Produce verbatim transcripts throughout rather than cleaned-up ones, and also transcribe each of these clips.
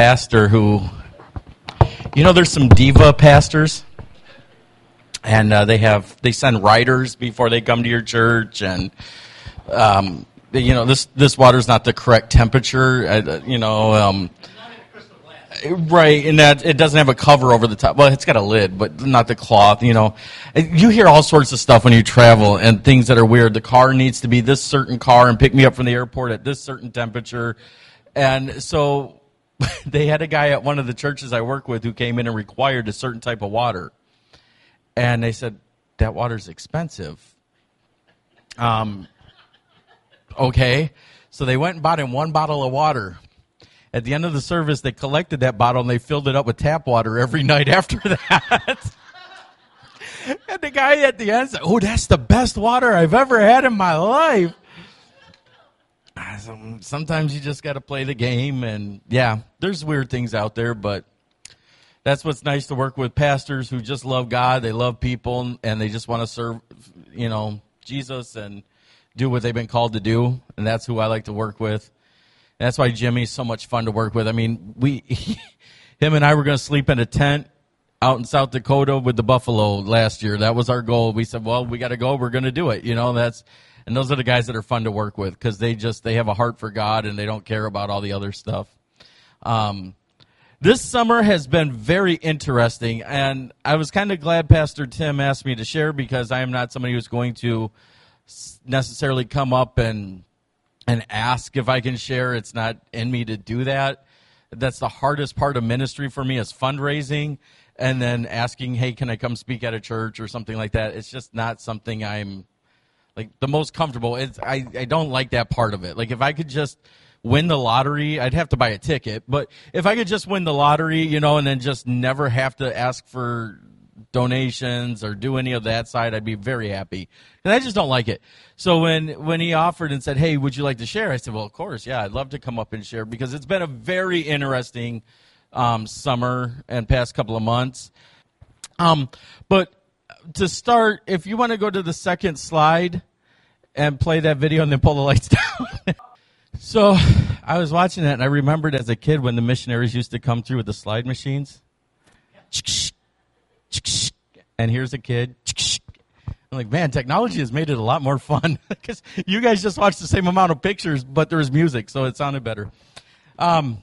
pastor who, you know, there's some diva pastors, and uh, they have they send writers before they come to your church, and um, you know, this this water's not the correct temperature, uh, you know. Um, Right, and that it doesn't have a cover over the top. Well, it's got a lid, but not the cloth, you know. You hear all sorts of stuff when you travel and things that are weird. The car needs to be this certain car and pick me up from the airport at this certain temperature. And so they had a guy at one of the churches I work with who came in and required a certain type of water. And they said, that water's expensive. Um, okay. So they went and bought him one bottle of water. At the end of the service, they collected that bottle and they filled it up with tap water every night after that. And the guy at the end said, oh, that's the best water I've ever had in my life. Sometimes you just got to play the game. And, yeah, there's weird things out there, but that's what's nice to work with pastors who just love God. They love people, and they just want to serve, you know, Jesus and do what they've been called to do. And that's who I like to work with. That's why Jimmy's so much fun to work with. I mean, we, him and I were going to sleep in a tent out in South Dakota with the buffalo last year. That was our goal. We said, well, we got to go. We're going to do it. You know, that's, and those are the guys that are fun to work with because they just, they have a heart for God and they don't care about all the other stuff. Um, this summer has been very interesting, and I was kind of glad Pastor Tim asked me to share because I am not somebody who's going to necessarily come up and and ask if I can share. It's not in me to do that. That's the hardest part of ministry for me is fundraising and then asking, hey, can I come speak at a church or something like that? It's just not something I'm like the most comfortable. It's, I, I don't like that part of it. Like if I could just win the lottery, I'd have to buy a ticket. But if I could just win the lottery, you know, and then just never have to ask for donations or do any of that side, I'd be very happy. And I just don't like it. So when, when he offered and said, hey, would you like to share? I said, well, of course, yeah, I'd love to come up and share because it's been a very interesting um, summer and past couple of months. Um, but to start, if you want to go to the second slide and play that video and then pull the lights down. So I was watching that and I remembered as a kid when the missionaries used to come through with the slide machines. And here's a kid. I'm like, man, technology has made it a lot more fun because you guys just watched the same amount of pictures, but there was music, so it sounded better. Um,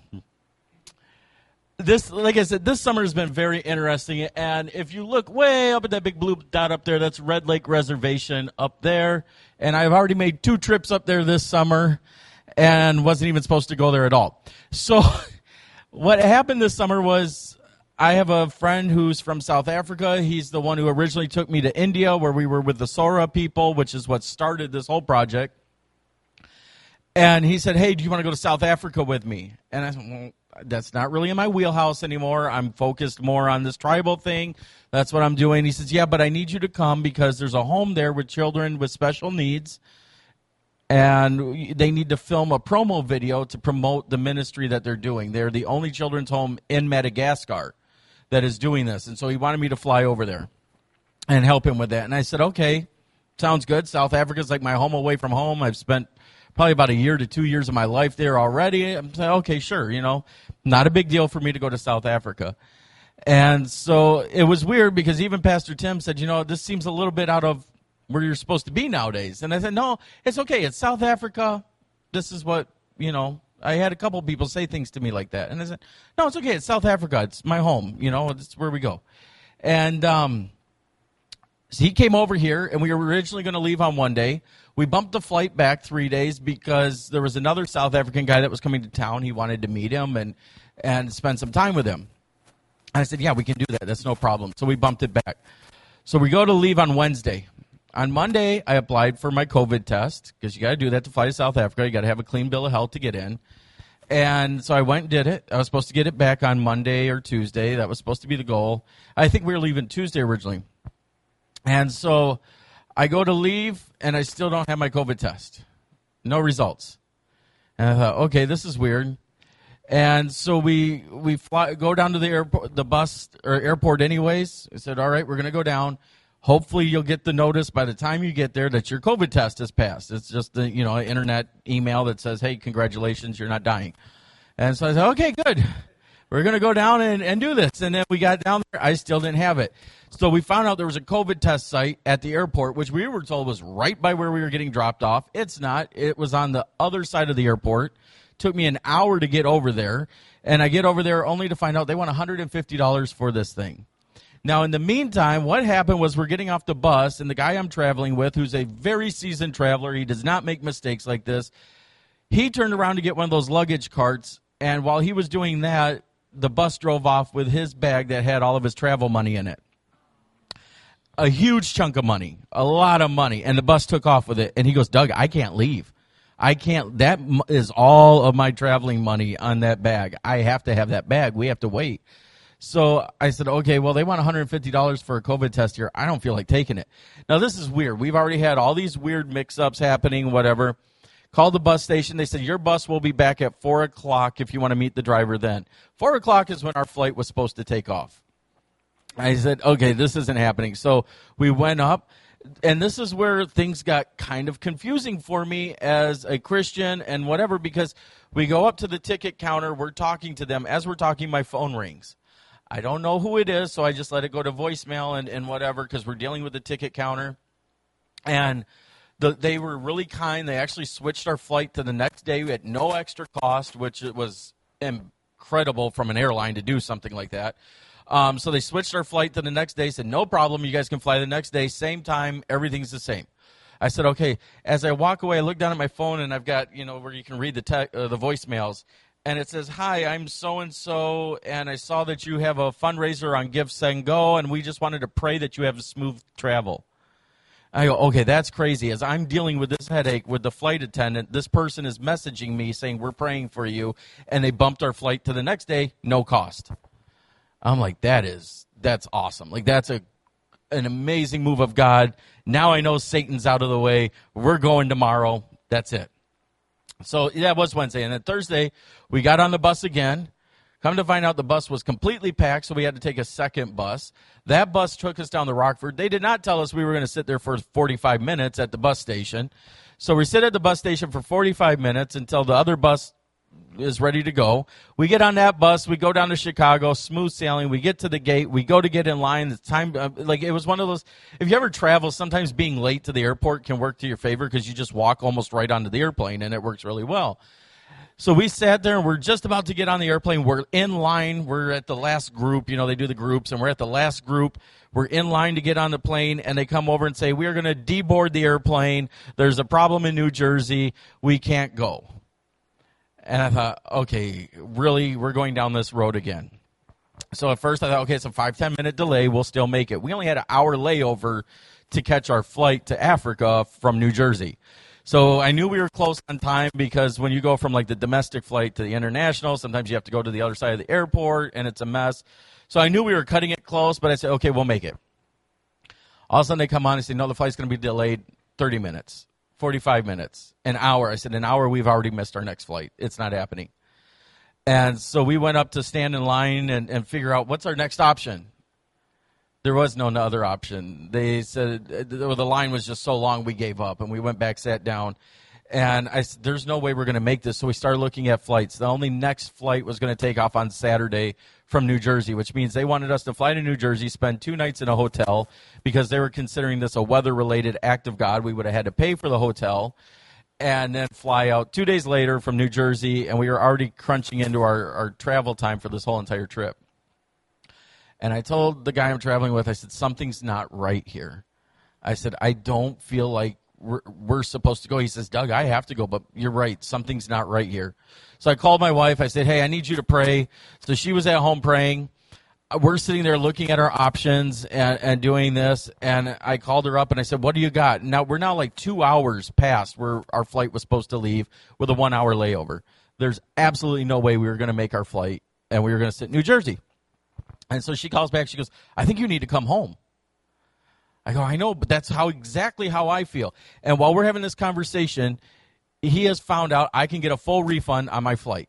this, like I said, this summer has been very interesting. And if you look way up at that big blue dot up there, that's Red Lake Reservation up there. And I've already made two trips up there this summer and wasn't even supposed to go there at all. So what happened this summer was I have a friend who's from South Africa. He's the one who originally took me to India where we were with the Sora people, which is what started this whole project. And he said, hey, do you want to go to South Africa with me? And I said, well, that's not really in my wheelhouse anymore. I'm focused more on this tribal thing. That's what I'm doing. He says, yeah, but I need you to come because there's a home there with children with special needs. And they need to film a promo video to promote the ministry that they're doing. They're the only children's home in Madagascar that is doing this. And so he wanted me to fly over there and help him with that. And I said, okay, sounds good. South Africa's like my home away from home. I've spent probably about a year to two years of my life there already. I'm saying, okay, sure, you know, not a big deal for me to go to South Africa. And so it was weird because even Pastor Tim said, you know, this seems a little bit out of where you're supposed to be nowadays. And I said, no, it's okay. It's South Africa. This is what, you know, I had a couple people say things to me like that. And I said, no, it's okay. It's South Africa. It's my home. You know, it's where we go. And um, so he came over here, and we were originally going to leave on one day. We bumped the flight back three days because there was another South African guy that was coming to town. He wanted to meet him and, and spend some time with him. And I said, yeah, we can do that. That's no problem. So we bumped it back. So we go to leave on Wednesday. On Monday, I applied for my COVID test because you got to do that to fly to South Africa. You got to have a clean bill of health to get in. And so I went and did it. I was supposed to get it back on Monday or Tuesday. That was supposed to be the goal. I think we were leaving Tuesday originally. And so I go to leave, and I still don't have my COVID test. No results. And I thought, okay, this is weird. And so we we fly, go down to the airport, the bus or airport anyways. I said, all right, we're going to go down. Hopefully you'll get the notice by the time you get there that your COVID test has passed. It's just the, you know, internet email that says, hey, congratulations, you're not dying. And so I said, okay, good. we're going to go down and, and do this. And then we got down there. I still didn't have it. So we found out there was a COVID test site at the airport, which we were told was right by where we were getting dropped off. It's not. It was on the other side of the airport. Took me an hour to get over there. And I get over there only to find out they want one hundred fifty dollars for this thing. Now, in the meantime, what happened was we're getting off the bus, and the guy I'm traveling with, who's a very seasoned traveler, he does not make mistakes like this, he turned around to get one of those luggage carts, and while he was doing that, the bus drove off with his bag that had all of his travel money in it. A huge chunk of money, a lot of money, and the bus took off with it. And he goes, Doug, I can't leave. I can't, that is all of my traveling money on that bag. I have to have that bag. We have to wait. So I said, okay, well, they want one hundred fifty dollars for a COVID test here. I don't feel like taking it. Now, this is weird. We've already had all these weird mix-ups happening, whatever. Called the bus station. They said, your bus will be back at four o'clock if you want to meet the driver then. four o'clock is when our flight was supposed to take off. I said, okay, this isn't happening. So we went up, and this is where things got kind of confusing for me as a Christian and whatever, because we go up to the ticket counter. We're talking to them. As we're talking, my phone rings. I don't know who it is, so I just let it go to voicemail and, and whatever, because we're dealing with the ticket counter. And the, they were really kind. They actually switched our flight to the next day at no extra cost, which was incredible from an airline to do something like that. Um, so they switched our flight to the next day, said, no problem, you guys can fly the next day, same time, everything's the same. I said, okay. As I walk away, I look down at my phone, and I've got, you know, where you can read the te- uh, the voicemails. And it says, hi, I'm so-and-so, and I saw that you have a fundraiser on Give, Send, Go, and we just wanted to pray that you have smooth travel. I go, okay, that's crazy. As I'm dealing with this headache with the flight attendant, this person is messaging me saying, we're praying for you, and they bumped our flight to the next day, no cost. I'm like, that is, that's awesome. Like, that's a an amazing move of God. Now I know Satan's out of the way. We're going tomorrow. That's it. So that was Wednesday. And then Thursday, we got on the bus again. Come to find out the bus was completely packed, so we had to take a second bus. That bus took us down to Rockford. They did not tell us we were going to sit there for forty-five minutes at the bus station. So we sit at the bus station for forty-five minutes until the other bus is ready to go. We get on that bus. We go down to Chicago, smooth sailing. We get to the gate. We go to get in line. The time, uh, like it was one of those, if you ever travel, sometimes being late to the airport can work to your favor because you just walk almost right onto the airplane, and it works really well. So we sat there, and we're just about to get on the airplane. We're in line. We're at the last group. You know, they do the groups, and we're at the last group. We're in line to get on the plane, and they come over and say, we are going to deboard the airplane. There's a problem in New Jersey. We can't go. And I thought, okay, really, we're going down this road again. So at first I thought, okay, it's a five, ten minute delay. We'll still make it. We only had an hour layover to catch our flight to Africa from New Jersey. So I knew we were close on time because when you go from like the domestic flight to the international, sometimes you have to go to the other side of the airport, and it's a mess. So I knew we were cutting it close, but I said, okay, we'll make it. All of a sudden they come on and say, no, the flight's going to be delayed thirty minutes. forty-five minutes, an hour. I said, an hour, we've already missed our next flight. It's not happening. And so we went up to stand in line and, and figure out what's our next option. There was no other option. They said the line was just so long we gave up, and we went back, sat down. And I said, there's no way we're going to make this. So we started looking at flights. The only next flight was going to take off on Saturday from New Jersey, which means they wanted us to fly to New Jersey, spend two nights in a hotel because they were considering this a weather-related act of God. We would have had to pay for the hotel and then fly out two days later from New Jersey, and we were already crunching into our, our travel time for this whole entire trip. And I told the guy I'm traveling with, I said, something's not right here. I said, I don't feel like We're, we're supposed to go. He says, Doug, I have to go, but you're right. Something's not right here. So I called my wife. I said, hey, I need you to pray. So she was at home praying. We're sitting there looking at our options and, and doing this. And I called her up and I said, what do you got? Now, we're now like two hours past where our flight was supposed to leave with a one-hour layover. There's absolutely no way we were going to make our flight, and we were going to sit in New Jersey. And so she calls back. She goes, I think you need to come home. I go, I know, but that's how exactly how I feel. And while we're having this conversation, he has found out I can get a full refund on my flight.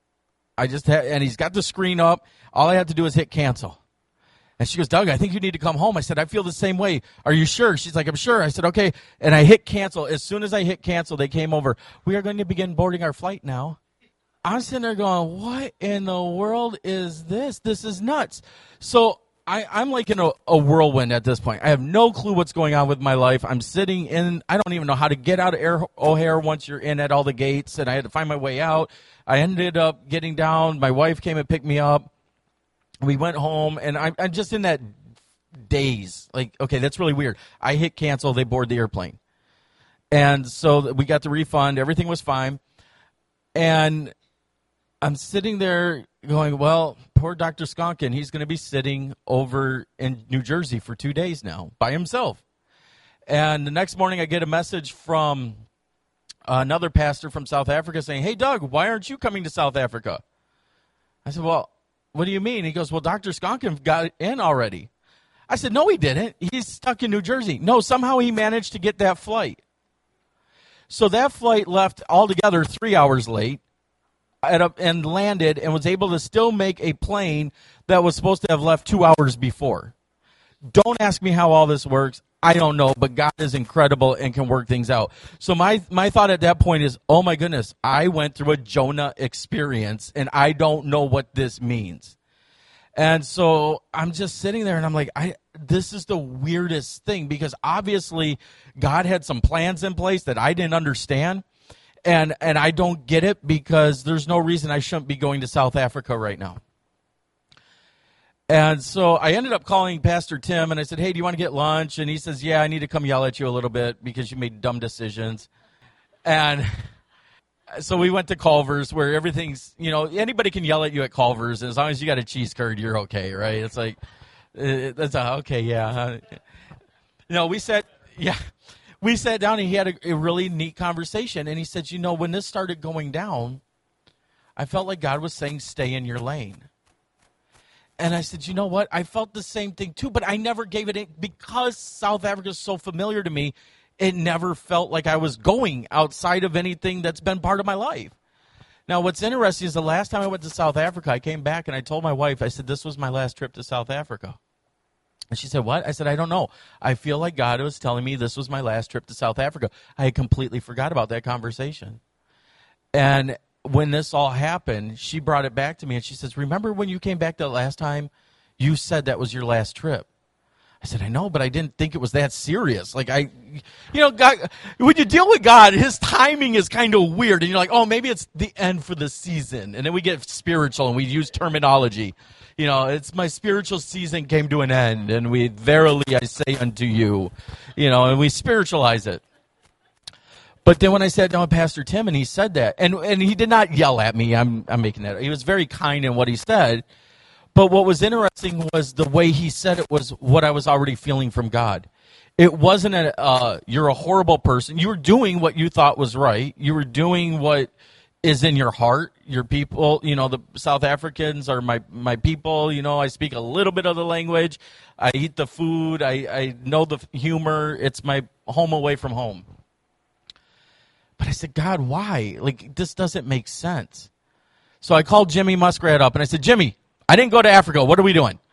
I just ha- and he's got the screen up. All I have to do is hit cancel. And she goes, Doug, I think you need to come home. I said, I feel the same way. Are you sure? She's like, I'm sure. I said, okay. And I hit cancel. As soon as I hit cancel, they came over. We are going to begin boarding our flight now. I'm sitting there going, what in the world is this? This is nuts. So I, I'm like in a, a whirlwind at this point. I have no clue what's going on with my life. I'm sitting in, I don't even know how to get out of Air O'Hare once you're in at all the gates, and I had to find my way out. I ended up getting down. My wife came and picked me up. We went home, and I'm, I'm just in that daze. Like, okay, that's really weird. I hit cancel. They board the airplane. And so we got the refund. Everything was fine. And I'm sitting there going, well, poor Doctor Skonkin, he's going to be sitting over in New Jersey for two days now by himself. And the next morning I get a message from another pastor from South Africa saying, hey, Doug, why aren't you coming to South Africa? I said, well, what do you mean? He goes, well, Doctor Skonkin got in already. I said, no, he didn't. He's stuck in New Jersey. No, somehow he managed to get that flight. So that flight left altogether three hours late. And landed and was able to still make a plane that was supposed to have left two hours before. Don't ask me how all this works. I don't know, but God is incredible and can work things out. So my, my thought at that point is, oh my goodness, I went through a Jonah experience, and I don't know what this means. And so I'm just sitting there, and I'm like, I this is the weirdest thing, because obviously God had some plans in place that I didn't understand. And and I don't get it, because there's no reason I shouldn't be going to South Africa right now. And so I ended up calling Pastor Tim, and I said, hey, do you want to get lunch? And he says, yeah, I need to come yell at you a little bit because you made dumb decisions. And so we went to Culver's, where everything's, you know, anybody can yell at you at Culver's. And as long as you got a cheese curd, you're okay, right? It's like, that's a, okay, yeah. You know, we said, yeah. We sat down, and he had a, a really neat conversation. And he said, you know, when this started going down, I felt like God was saying, stay in your lane. And I said, you know what? I felt the same thing too, but I never gave it in, because South Africa is so familiar to me. It never felt like I was going outside of anything that's been part of my life. Now, what's interesting is the last time I went to South Africa, I came back and I told my wife, I said, this was my last trip to South Africa. And she said, what? I said, I don't know. I feel like God was telling me this was my last trip to South Africa. I had completely forgot about that conversation. And when this all happened, she brought it back to me, and she says, remember when you came back the last time, you said that was your last trip? I said, I know, but I didn't think it was that serious. Like, I, you know, God, when you deal with God, his timing is kind of weird. And you're like, oh, maybe it's the end for the season. And then we get spiritual, and we use terminology. You know, it's my spiritual season came to an end, and we, verily I say unto you, you know, and we spiritualize it. But then when I sat down with Pastor Tim, and he said that, and, and he did not yell at me, I'm, I'm making that, he was very kind in what he said. But what was interesting was the way he said it was what I was already feeling from God. It wasn't a, uh, you're a horrible person. You were doing what you thought was right. You were doing what is in your heart. Your people, you know, the South Africans are my, my people. You know, I speak a little bit of the language. I eat the food. I, I know the humor. It's my home away from home. But I said, God, why? Like, this doesn't make sense. So I called Jimmy Muskrat up, and I said, Jimmy, I didn't go to Africa. What are we doing?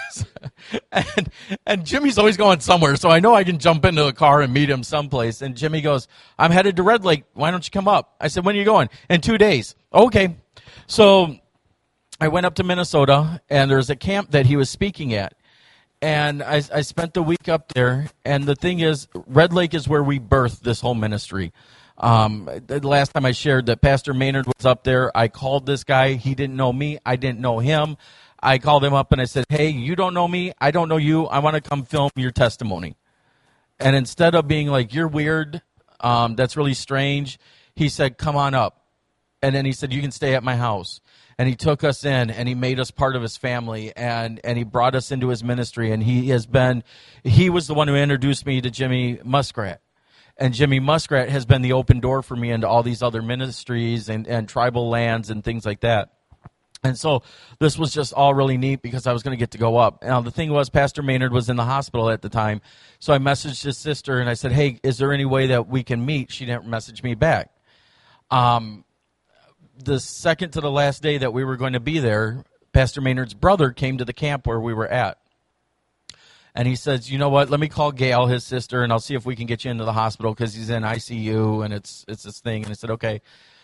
and and Jimmy's always going somewhere, so I know I can jump into the car and meet him someplace. And Jimmy goes, I'm headed to Red Lake. Why don't you come up? I said, when are you going? In two days. Okay. So I went up to Minnesota, and there's a camp that he was speaking at. And I, I spent the week up there. And the thing is, Red Lake is where we birthed this whole ministry. Um, the last time I shared that Pastor Maynard was up there, I called this guy. He didn't know me. I didn't know him. I called him up and I said, hey, you don't know me. I don't know you. I want to come film your testimony. And instead of being like, you're weird, um, that's really strange, he said, come on up. And then he said, you can stay at my house. And he took us in, and he made us part of his family, and, and he brought us into his ministry. And he has been, he was the one who introduced me to Jimmy Muskrat. And Jimmy Muskrat has been the open door for me into all these other ministries and, and tribal lands and things like that. And so this was just all really neat because I was going to get to go up. Now, the thing was, Pastor Maynard was in the hospital at the time. So I messaged his sister, and I said, hey, is there any way that we can meet? She didn't message me back. Um, the second to the last day that we were going to be there, Pastor Maynard's brother came to the camp where we were at. And he says, you know what, let me call Gail, his sister, and I'll see if we can get you into the hospital because he's in I C U and it's it's this thing. And I said, okay.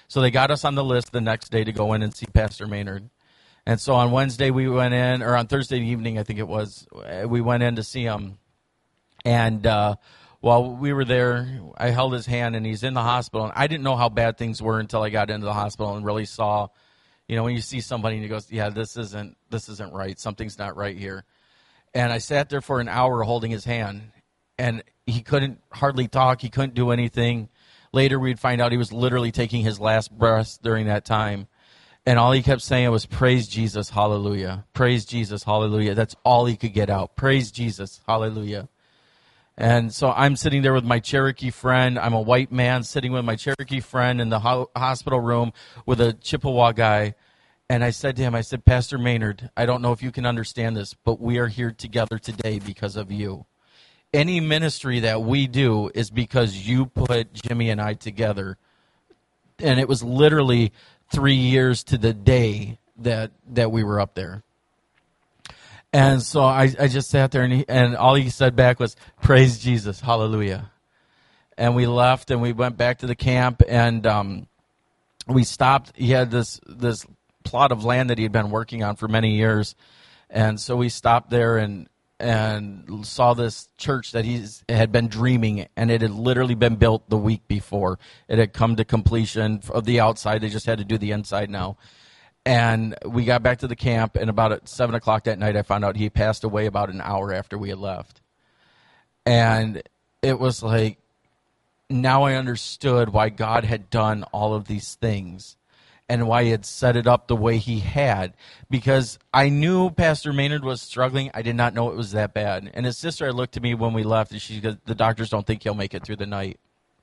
So they got us on the list the next day to go in and see Pastor Maynard. And so on Wednesday we went in, or on Thursday evening I think it was, we went in to see him. And uh, while we were there, I held his hand, and he's in the hospital. And I didn't know how bad things were until I got into the hospital and really saw, you know, when you see somebody and you go, yeah, this isn't this isn't right. Something's not right here. And I sat there for an hour holding his hand, and he couldn't hardly talk. He couldn't do anything. Later we'd find out he was literally taking his last breaths during that time. And all he kept saying was, praise Jesus, hallelujah. Praise Jesus, hallelujah. That's all he could get out. Praise Jesus, hallelujah. And so I'm sitting there with my Cherokee friend. I'm a white man sitting with my Cherokee friend in the ho- hospital room with a Chippewa guy. And I said to him, I said, Pastor Maynard, I don't know if you can understand this, but we are here together today because of you. Any ministry that we do is because you put Jimmy and I together. And it was literally three years to the day that, that we were up there. And so I, I just sat there, and, he, and all he said back was, praise Jesus, hallelujah. And we left, and we went back to the camp, and um, we stopped. He had this this plot of land that he had been working on for many years. And so we stopped there and and saw this church that he had been dreaming, and it had literally been built the week before. It had come to completion of the outside. They just had to do the inside now. And we got back to the camp, and about at seven o'clock that night, I found out he passed away about an hour after we had left. And it was like, now I understood why God had done all of these things and why he had set it up the way he had. Because I knew Pastor Maynard was struggling. I did not know it was that bad. And his sister had looked at me when we left, and she goes, the doctors don't think he'll make it through the night.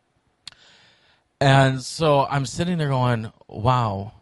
And so I'm sitting there going, wow.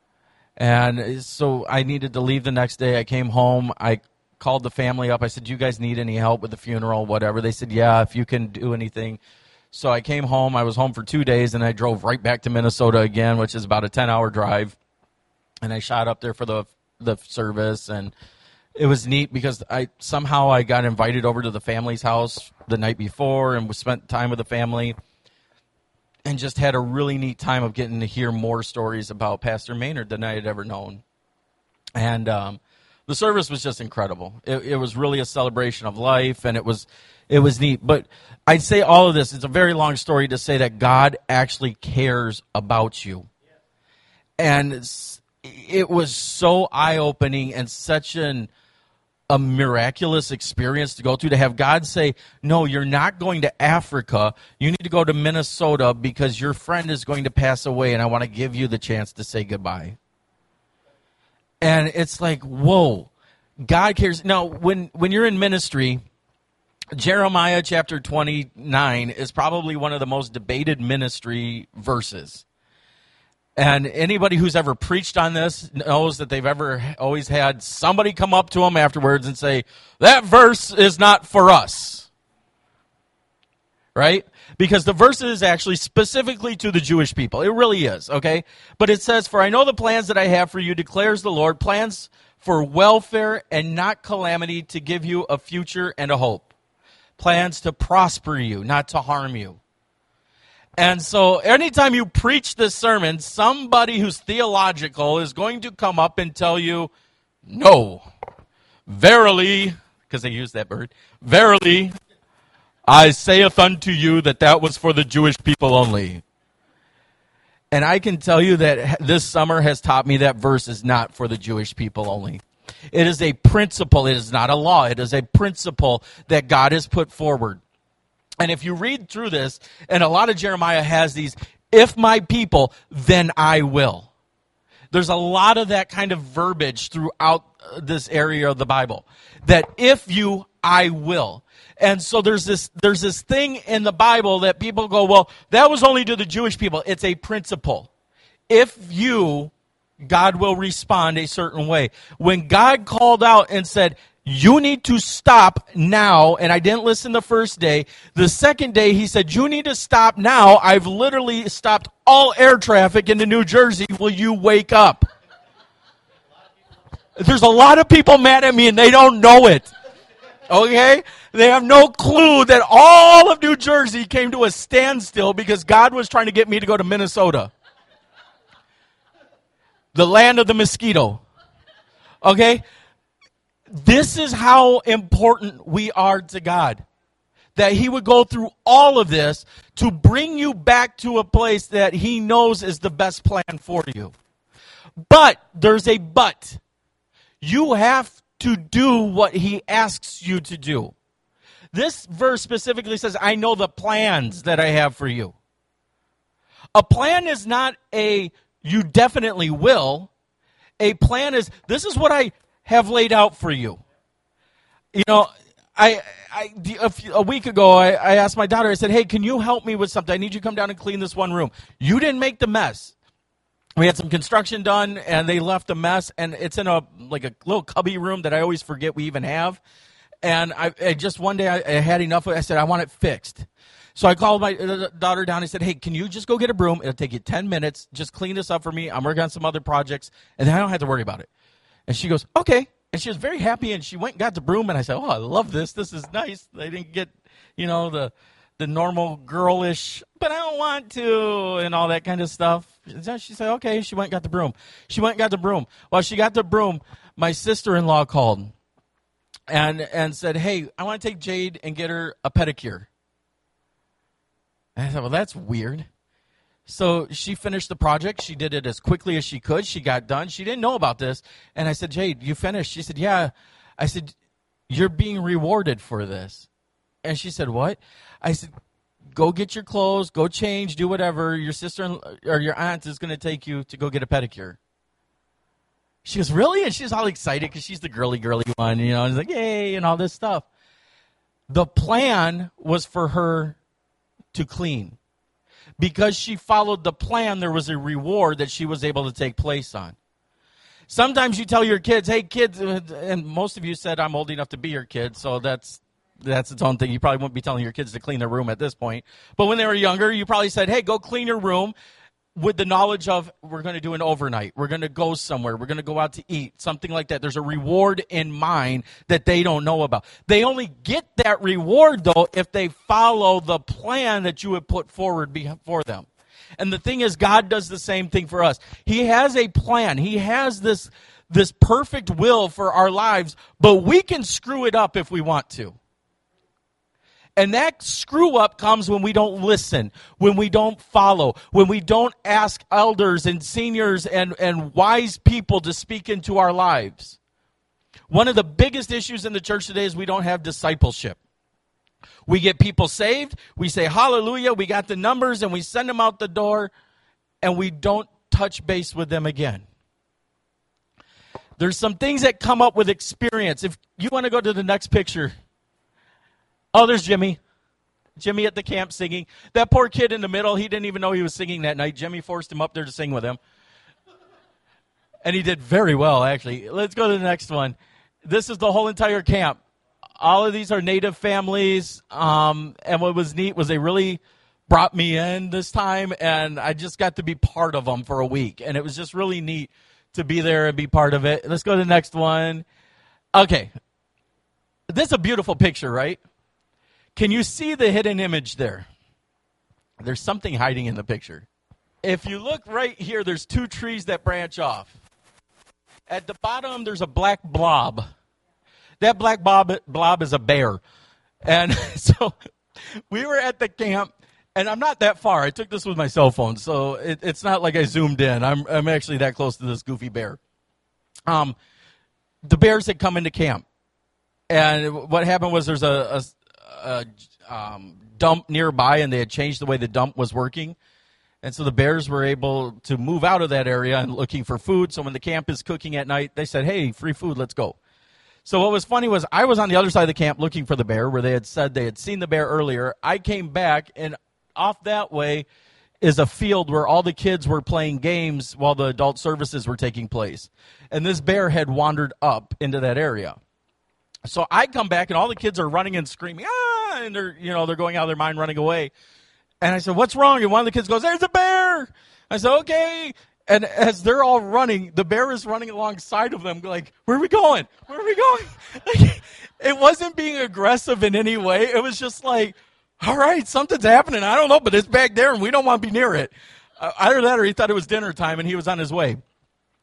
And so I needed to leave the next day. I came home. I called the family up. I said, do you guys need any help with the funeral, whatever? They said, yeah, if you can do anything. So I came home. I was home for two days, and I drove right back to Minnesota again, which is about a ten-hour drive. And I shot up there for the the service, and it was neat because I somehow I got invited over to the family's house the night before, and we spent time with the family. And just had a really neat time of getting to hear more stories about Pastor Maynard than I had ever known. And um, the service was just incredible. It, it was really a celebration of life, and it was it was neat. But I'd say all of this, it's a very long story to say that God actually cares about you. And it's, it was so eye-opening and such an a miraculous experience to go through, to have God say, no, you're not going to Africa. You need to go to Minnesota because your friend is going to pass away, and I want to give you the chance to say goodbye. And it's like, whoa, God cares. Now, when, when you're in ministry, Jeremiah chapter twenty-nine is probably one of the most debated ministry verses. And anybody who's ever preached on this knows that they've ever always had somebody come up to them afterwards and say, that verse is not for us. Right? Because the verse is actually specifically to the Jewish people. It really is, okay? But it says, for I know the plans that I have for you, declares the Lord, plans for welfare and not calamity, to give you a future and a hope. Plans to prosper you, not to harm you. And so anytime you preach this sermon, somebody who's theological is going to come up and tell you, no, verily, because they use that word, verily, I saith unto you that that was for the Jewish people only. And I can tell you that this summer has taught me that verse is not for the Jewish people only. It is a principle. It is not a law. It is a principle that God has put forward. And if you read through this, and a lot of Jeremiah has these, if my people, then I will. There's a lot of that kind of verbiage throughout this area of the Bible. That if you, I will. And so there's this there's this thing in the Bible that people go, well, that was only to the Jewish people. It's a principle. If you, God will respond a certain way. When God called out and said, you need to stop now, and I didn't listen the first day. The second day, he said, you need to stop now. I've literally stopped all air traffic into New Jersey. Will you wake up? There's a lot of people mad at me, and they don't know it. Okay? They have no clue that all of New Jersey came to a standstill because God was trying to get me to go to Minnesota. The land of the mosquito. Okay? This is how important we are to God. That he would go through all of this to bring you back to a place that he knows is the best plan for you. But, there's a but. You have to do what he asks you to do. This verse specifically says, I know the plans that I have for you. A plan is not a, you definitely will. A plan is, this is what I have laid out for you. You know, I, I a, few, a week ago, I, I asked my daughter, I said, hey, can you help me with something? I need you to come down and clean this one room. You didn't make the mess. We had some construction done, and they left a mess, and it's in a like a little cubby room that I always forget we even have. And I, I just one day I, I had enough of it. I said, I want it fixed. So I called my daughter down. I said, hey, can you just go get a broom? It'll take you ten minutes. Just clean this up for me. I'm working on some other projects, and then I don't have to worry about it. And she goes, okay. And she was very happy, and she went and got the broom, and I said, oh, I love this. This is nice. I didn't get, you know, the the normal girlish, but I don't want to, and all that kind of stuff. She said, okay. She went and got the broom. She went and got the broom. While she got the broom, my sister-in-law called and and said, hey, I want to take Jade and get her a pedicure. And I thought, well, that's weird. So she finished the project. She did it as quickly as she could. She got done. She didn't know about this. And I said, Jade, you finished? She said, yeah. I said, you're being rewarded for this. And she said, what? I said, go get your clothes, go change, do whatever. Your sister or your aunt is going to take you to go get a pedicure. She goes, really? And she's all excited because she's the girly, girly one, you know. And it's like, yay, and all this stuff. The plan was for her to clean. Because she followed the plan, there was a reward that she was able to take place on. Sometimes you tell your kids, hey, kids, and most of you said I'm old enough to be your kid, so that's that's its own thing. You probably wouldn't be telling your kids to clean their room at this point. But when they were younger, you probably said, hey, go clean your room with the knowledge of we're going to do an overnight. We're going to go somewhere. We're going to go out to eat, something like that. There's a reward in mind that they don't know about. They only get that reward, though, if they follow the plan that you have put forward before them. And the thing is, God does the same thing for us. He has a plan. He has this, this perfect will for our lives, but we can screw it up if we want to. And that screw up comes when we don't listen, when we don't follow, when we don't ask elders and seniors and, and wise people to speak into our lives. One of the biggest issues in the church today is we don't have discipleship. We get people saved, we say hallelujah, we got the numbers, and we send them out the door, and we don't touch base with them again. There's some things that come up with experience. If you want to go to the next picture. Oh, there's Jimmy. Jimmy at the camp singing. That poor kid in the middle, he didn't even know he was singing that night. Jimmy forced him up there to sing with him. And he did very well, actually. Let's go to the next one. This is the whole entire camp. All of these are native families. Um, and what was neat was they really brought me in this time, and I just got to be part of them for a week. And it was just really neat to be there and be part of it. Let's go to the next one. Okay. This is a beautiful picture, right? Can you see the hidden image there? There's something hiding in the picture. If you look right here, there's two trees that branch off. At the bottom, there's a black blob. That black blob, blob is a bear. And so we were at the camp, and I'm not that far. I took this with my cell phone, so it, it's not like I zoomed in. I'm, I'm actually that close to this goofy bear. Um, the bears had come into camp. And what happened was there's a... a a um, dump nearby, and they had changed the way the dump was working. And so the bears were able to move out of that area and looking for food. So when the camp is cooking at night, they said, hey, free food, let's go. So what was funny was I was on the other side of the camp looking for the bear, where they had said they had seen the bear earlier. I came back, and off that way is a field where all the kids were playing games while the adult services were taking place. And this bear had wandered up into that area. So I come back, and all the kids are running and screaming, ah, and they're, you know, they're going out of their mind, running away. And I said, what's wrong? And one of the kids goes, there's a bear. I said, okay. And as they're all running, the bear is running alongside of them, like, where are we going? Where are we going? Like, it wasn't being aggressive in any way. It was just like, all right, something's happening. I don't know, but it's back there, and we don't want to be near it. Uh, either that or he thought it was dinner time, and he was on his way.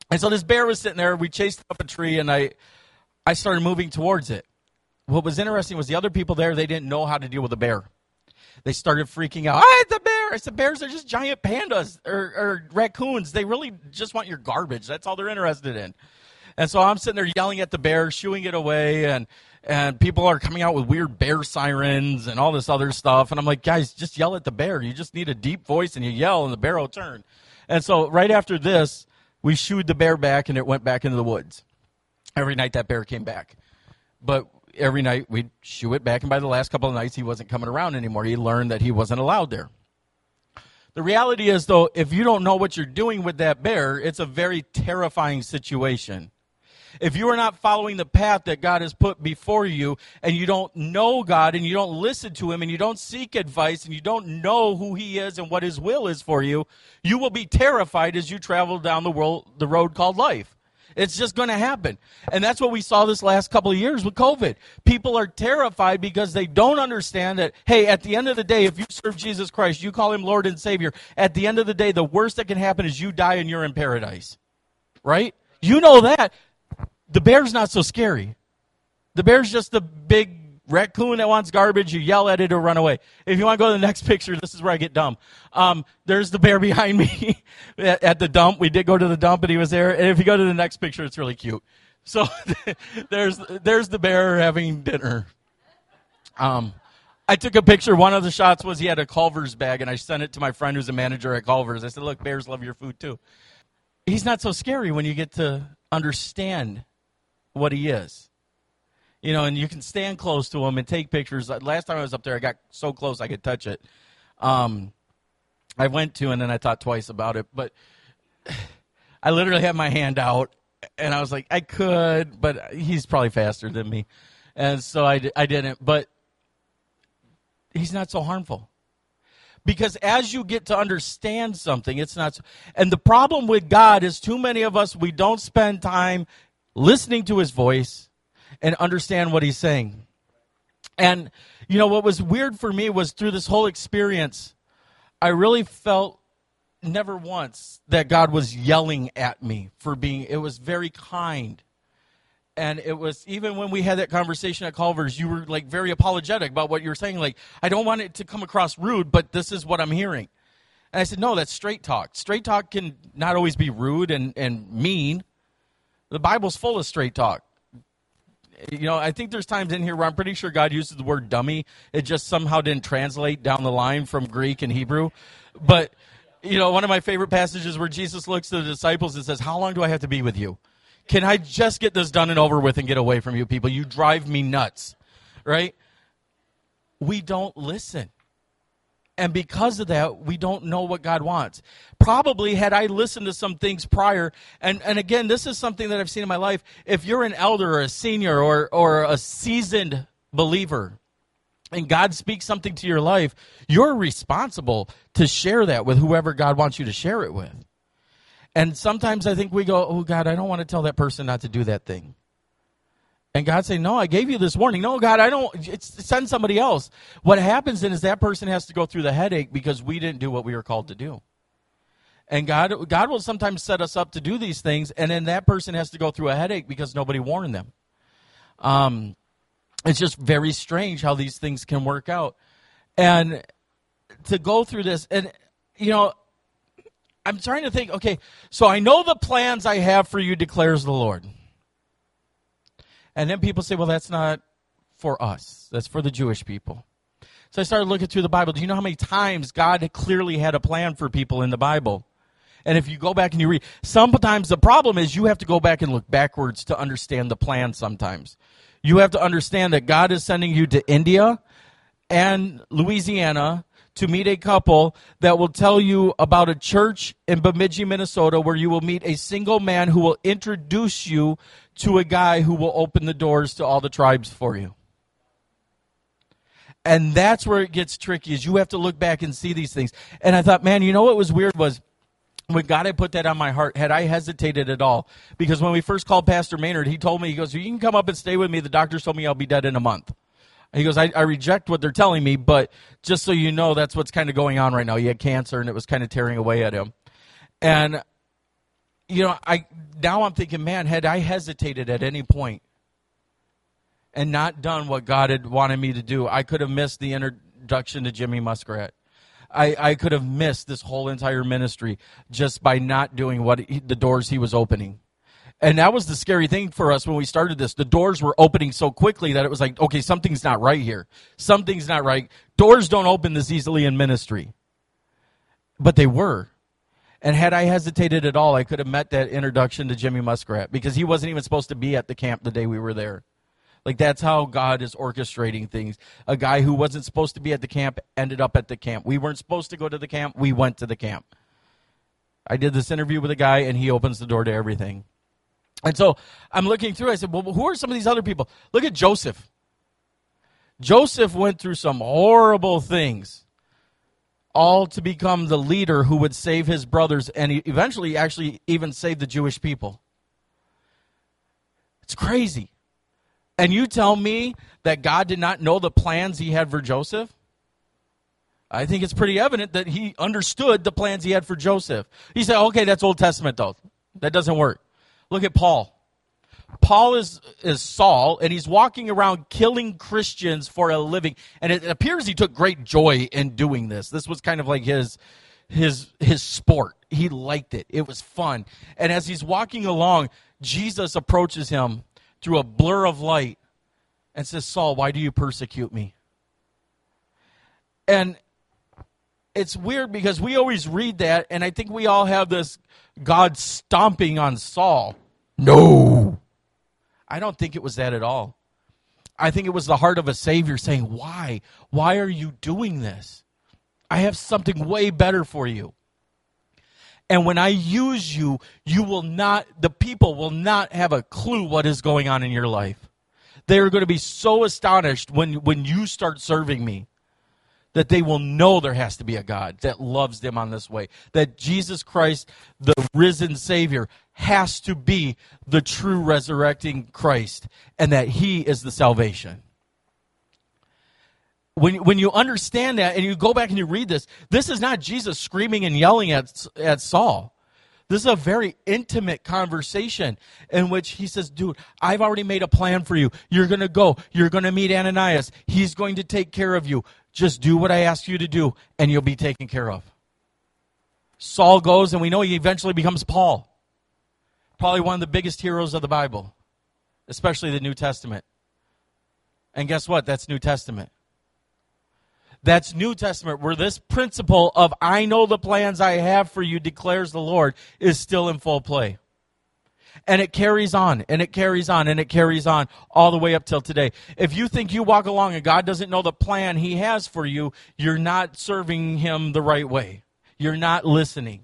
And so this bear was sitting there. We chased up a tree, and I, I started moving towards it. What was interesting was the other people there, they didn't know how to deal with a bear. They started freaking out. Ah, it's a bear. I said, bears are just giant pandas or, or raccoons. They really just want your garbage. That's all they're interested in. And so I'm sitting there yelling at the bear, shooing it away, and and people are coming out with weird bear sirens and all this other stuff. And I'm like, guys, just yell at the bear. You just need a deep voice, and you yell, and the bear will turn. And so right after this, we shooed the bear back, and it went back into the woods. Every night that bear came back. But every night we'd shoo it back, and by the last couple of nights, he wasn't coming around anymore. He learned that he wasn't allowed there. The reality is, though, if you don't know what you're doing with that bear, it's a very terrifying situation. If you are not following the path that God has put before you, and you don't know God, and you don't listen to him, and you don't seek advice, and you don't know who he is and what his will is for you, you will be terrified as you travel down the world, the road called life. It's just going to happen. And that's what we saw this last couple of years with COVID. People are terrified because they don't understand that, hey, at the end of the day, if you serve Jesus Christ, you call him Lord and Savior, at the end of the day, the worst that can happen is you die and you're in paradise. Right? You know that. The bear's not so scary. The bear's just a big raccoon that wants garbage. You yell at it or run away. If you want to go to the next picture, this is where I get dumb. Um, there's the bear behind me at, at the dump. We did go to the dump, and he was there. And if you go to the next picture, it's really cute. So there's there's the bear having dinner. Um, I took a picture. One of the shots was he had a Culver's bag, and I sent it to my friend who's a manager at Culver's. I said, look, bears love your food too. He's not so scary when you get to understand what he is. You know, and you can stand close to him and take pictures. Last time I was up there, I got so close I could touch it. Um, I went to, and then I thought twice about it. But I literally had my hand out, and I was like, I could, but he's probably faster than me. And so I, I didn't. But he's not so harmful. Because as you get to understand something, it's not so. And the problem with God is too many of us, we don't spend time listening to his voice and understand what he's saying. And, you know, what was weird for me was through this whole experience, I really felt never once that God was yelling at me for being, it was very kind. And it was, even when we had that conversation at Culver's, you were like very apologetic about what you were saying. Like, I don't want it to come across rude, but this is what I'm hearing. And I said, no, that's straight talk. Straight talk can not always be rude and, and mean. The Bible's full of straight talk. You know, I think there's times in here where I'm pretty sure God uses the word dummy. It just somehow didn't translate down the line from Greek and Hebrew. But, you know, one of my favorite passages where Jesus looks to the disciples and says, how long do I have to be with you? Can I just get this done and over with and get away from you people? You drive me nuts, right? We don't listen. And because of that, we don't know what God wants. Probably had I listened to some things prior, and, and again, this is something that I've seen in my life. If you're an elder or a senior or, or a seasoned believer, and God speaks something to your life, you're responsible to share that with whoever God wants you to share it with. And sometimes I think we go, oh, God, I don't want to tell that person not to do that thing. And God say, no, I gave you this warning. No, God, I don't. It's, send somebody else. What happens then is that person has to go through the headache because we didn't do what we were called to do. And God, God will sometimes set us up to do these things, and then that person has to go through a headache because nobody warned them. Um, it's just very strange how these things can work out. And to go through this, and, you know, I'm trying to think, okay, so I know the plans I have for you, declares the Lord. And then people say, well, that's not for us. That's for the Jewish people. So I started looking through the Bible. Do you know how many times God clearly had a plan for people in the Bible? And if you go back and you read, sometimes the problem is you have to go back and look backwards to understand the plan sometimes. You have to understand that God is sending you to India and Louisiana to meet a couple that will tell you about a church in Bemidji, Minnesota, where you will meet a single man who will introduce you to a guy who will open the doors to all the tribes for you. And that's where it gets tricky, is you have to look back and see these things. And I thought, man, you know what was weird was when God had put that on my heart, had I hesitated at all? Because when we first called Pastor Maynard, he told me, he goes, you can come up and stay with me. The doctors told me I'll be dead in a month. He goes, I, I reject what they're telling me, but just so you know, that's what's kind of going on right now. He had cancer, and it was kind of tearing away at him. And you know, I now I'm thinking, man, had I hesitated at any point and not done what God had wanted me to do, I could have missed the introduction to Jimmy Muskrat. I, I could have missed this whole entire ministry just by not doing what he, the doors he was opening. And that was the scary thing for us when we started this. The doors were opening so quickly that it was like, okay, something's not right here. Something's not right. Doors don't open this easily in ministry. But they were. And had I hesitated at all, I could have met that introduction to Jimmy Muskrat, because he wasn't even supposed to be at the camp the day we were there. Like, that's how God is orchestrating things. A guy who wasn't supposed to be at the camp ended up at the camp. We weren't supposed to go to the camp. We went to the camp. I did this interview with a guy, and he opens the door to everything. And so I'm looking through. I said, well, who are some of these other people? Look at Joseph. Joseph went through some horrible things, all to become the leader who would save his brothers and eventually actually even save the Jewish people. It's crazy. And you tell me that God did not know the plans he had for Joseph? I think it's pretty evident that he understood the plans he had for Joseph. He said, okay, that's Old Testament, though. That doesn't work. Look at Paul. Paul is, is Saul, and he's walking around killing Christians for a living. And it appears he took great joy in doing this. This was kind of like his, his, his sport. He liked it. It was fun. And as he's walking along, Jesus approaches him through a blur of light and says, Saul, why do you persecute me? And it's weird because we always read that, and I think we all have this God stomping on Saul. No. I don't think it was that at all. I think it was the heart of a Savior saying, why? Why are you doing this? I have something way better for you. And when I use you, you will not, the people will not have a clue what is going on in your life. They're going to be so astonished when, when you start serving me that they will know there has to be a God that loves them on this way. That Jesus Christ, the risen Savior, has to be the true resurrecting Christ, and that he is the salvation. When, when you understand that and you go back and you read this, this is not Jesus screaming and yelling at, at Saul. This is a very intimate conversation in which he says, dude, I've already made a plan for you. You're going to go. You're going to meet Ananias. He's going to take care of you. Just do what I ask you to do, and you'll be taken care of. Saul goes, and we know he eventually becomes Paul. Probably one of the biggest heroes of the Bible, especially the New Testament. And guess what? That's New Testament. That's New Testament, where this principle of I know the plans I have for you, declares the Lord, is still in full play. And it carries on, and it carries on, and it carries on all the way up till today. If you think you walk along and God doesn't know the plan he has for you, you're not serving him the right way. You're not listening.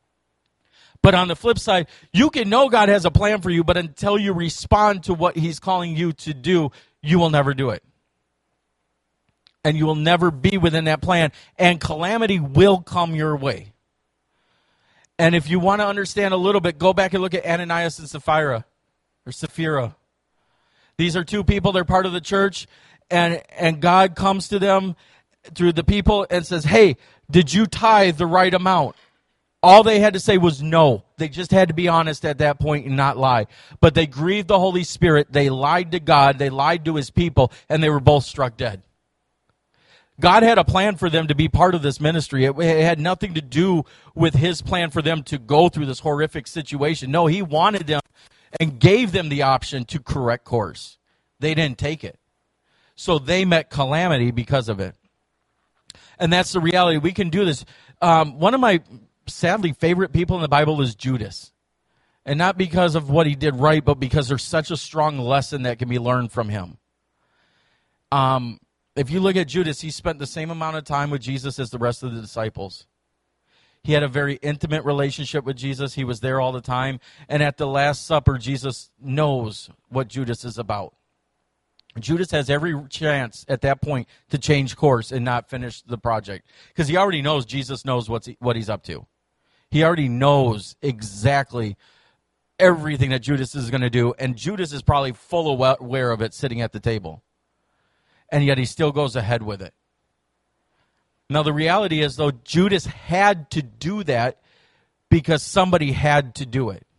But on the flip side, you can know God has a plan for you, but until you respond to what he's calling you to do, you will never do it. And you will never be within that plan, and calamity will come your way. And if you want to understand a little bit, go back and look at Ananias and Sapphira, or Sapphira. These are two people, they're part of the church, and, and God comes to them through the people and says, hey, did you tithe the right amount? All they had to say was no. They just had to be honest at that point and not lie. But they grieved the Holy Spirit, they lied to God, they lied to his people, and they were both struck dead. God had a plan for them to be part of this ministry. It had nothing to do with his plan for them to go through this horrific situation. No, he wanted them and gave them the option to correct course. They didn't take it. So they met calamity because of it. And that's the reality. We can do this. Um, one of my sadly favorite people in the Bible is Judas. And not because of what he did right, but because there's such a strong lesson that can be learned from him. Um... If you look at Judas, he spent the same amount of time with Jesus as the rest of the disciples. He had a very intimate relationship with Jesus. He was there all the time. And at the Last Supper, Jesus knows what Judas is about. Judas has every chance at that point to change course and not finish the project. Because he already knows Jesus knows what's he, what he's up to. He already knows exactly everything that Judas is going to do. And Judas is probably full aware of it sitting at the table. And yet he still goes ahead with it. Now the reality is, though, Judas had to do that because somebody had to do it.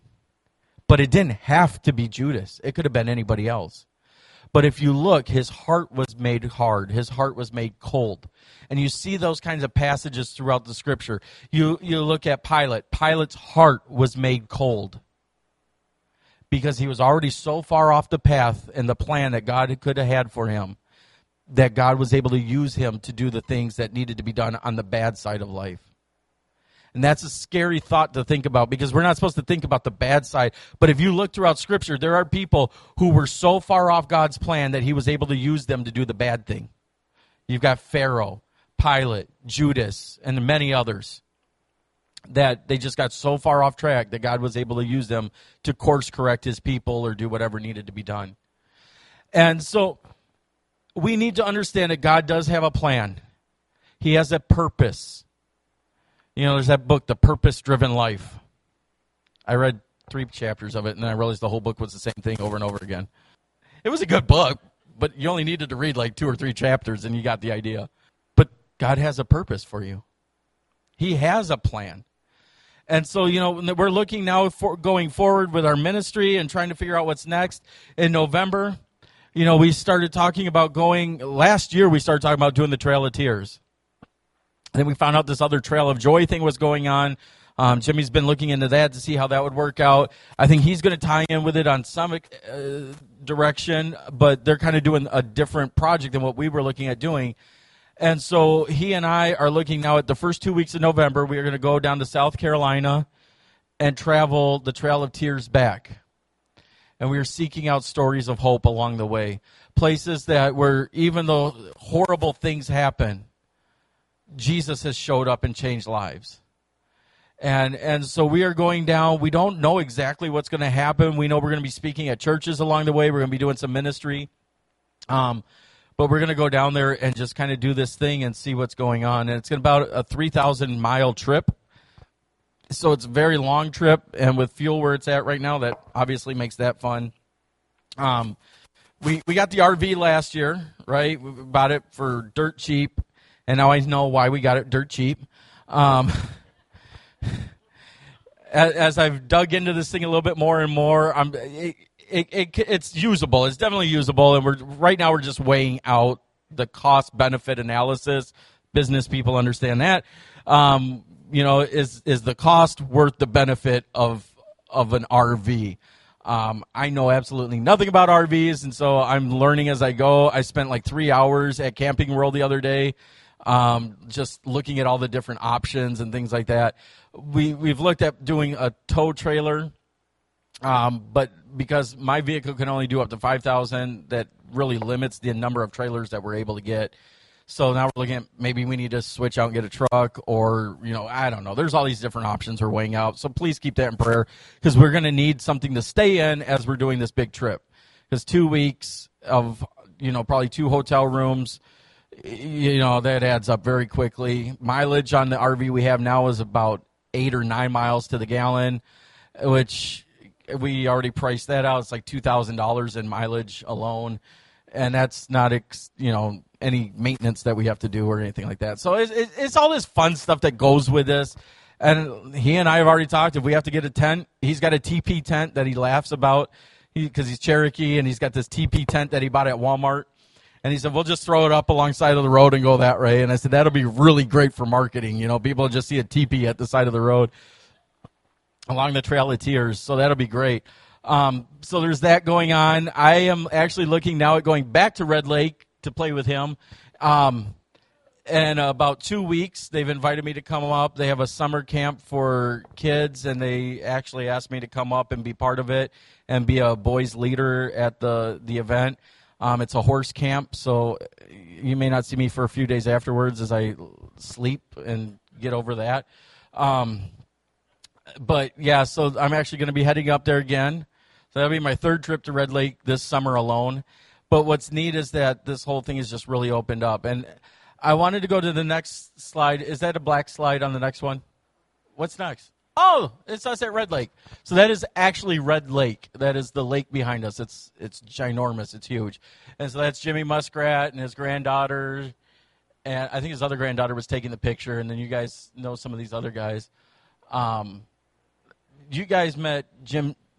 But it didn't have to be Judas. It could have been anybody else. But if you look, his heart was made hard. His heart was made cold. And you see those kinds of passages throughout the Scripture. You, you look at Pilate. Pilate's heart was made cold because he was already so far off the path and the plan that God could have had for him that God was able to use him to do the things that needed to be done on the bad side of life. And that's a scary thought to think about because we're not supposed to think about the bad side. But if you look throughout Scripture, there are people who were so far off God's plan that he was able to use them to do the bad thing. You've got Pharaoh, Pilate, Judas, and many others that they just got so far off track that God was able to use them to course correct his people or do whatever needed to be done. And so we need to understand that God does have a plan. He has a purpose. You know, there's that book, The Purpose-Driven Life. I read three chapters of it, and then I realized the whole book was the same thing over and over again. It was a good book, but you only needed to read like two or three chapters, and you got the idea. But God has a purpose for you. He has a plan. And so, you know, we're looking now for going forward with our ministry and trying to figure out what's next. In November, you know, we started talking about going, last year we started talking about doing the Trail of Tears. And then we found out this other Trail of Joy thing was going on. Um, Jimmy's been looking into that to see how that would work out. I think he's going to tie in with it on some uh, direction, but they're kind of doing a different project than what we were looking at doing. And so he and I are looking now at the first two weeks of November. We are going to go down to South Carolina and travel the Trail of Tears back. And we are seeking out stories of hope along the way. Places that where even though horrible things happen, Jesus has showed up and changed lives. And and so we are going down. We don't know exactly what's going to happen. We know we're going to be speaking at churches along the way. We're going to be doing some ministry. Um, but we're going to go down there and just kind of do this thing and see what's going on. And it's going to be about a three thousand mile trip. So it's a very long trip. And with fuel where it's at right now, that obviously makes that fun. Um, we, we got the R V last year, right? We bought it for dirt cheap. And now I know why we got it dirt cheap. Um, as, as I've dug into this thing a little bit more and more, I'm, it, it, it, it's usable. It's definitely usable. And we're right now we're just weighing out the cost-benefit analysis. Business people understand that. Um, you know, is is the cost worth the benefit of of an R V? Um, I know absolutely nothing about R Vs, and so I'm learning as I go. I spent like three hours at Camping World the other day. Um, just looking at all the different options and things like that. We, we've looked at doing a tow trailer, um, but because my vehicle can only do up to five thousand, that really limits the number of trailers that we're able to get. So now we're looking at maybe we need to switch out and get a truck or, you know, I don't know. There's all these different options we're weighing out. So please keep that in prayer because we're going to need something to stay in as we're doing this big trip. Because two weeks of, you know, probably two hotel rooms, you know, that adds up very quickly. Mileage on the R V we have now is about eight or nine miles to the gallon, which we already priced that out. It's like two thousand dollars in mileage alone. And that's not, you know, any maintenance that we have to do or anything like that. So it's, it's all this fun stuff that goes with this. And he and I have already talked. If we have to get a tent, he's got a T P tent that he laughs about because he, he's Cherokee, and he's got this T P tent that he bought at Walmart. And he said, we'll just throw it up alongside of the road and go that way. And I said, that'll be really great for marketing. You know, people just see a teepee at the side of the road along the Trail of Tears. So that'll be great. Um, so there's that going on. I am actually looking now at going back to Red Lake to play with him. Um, in about two weeks, they've invited me to come up. They have a summer camp for kids, and they actually asked me to come up and be part of it and be a boys leader at the, the event. Um, it's a horse camp, so you may not see me for a few days afterwards as I sleep and get over that. Um, but, yeah, so I'm actually going to be heading up there again. So that'll be my third trip to Red Lake this summer alone. But what's neat is that this whole thing is just really opened up. And I wanted to go to the next slide. Is that a black slide on the next one? What's next? Oh, it's us at Red Lake. So that is actually Red Lake. That is the lake behind us. It's it's ginormous. It's huge. And so that's Jimmy Muskrat and his granddaughter. And I think his other granddaughter was taking the picture. And then you guys know some of these other guys. Um, you guys met Jim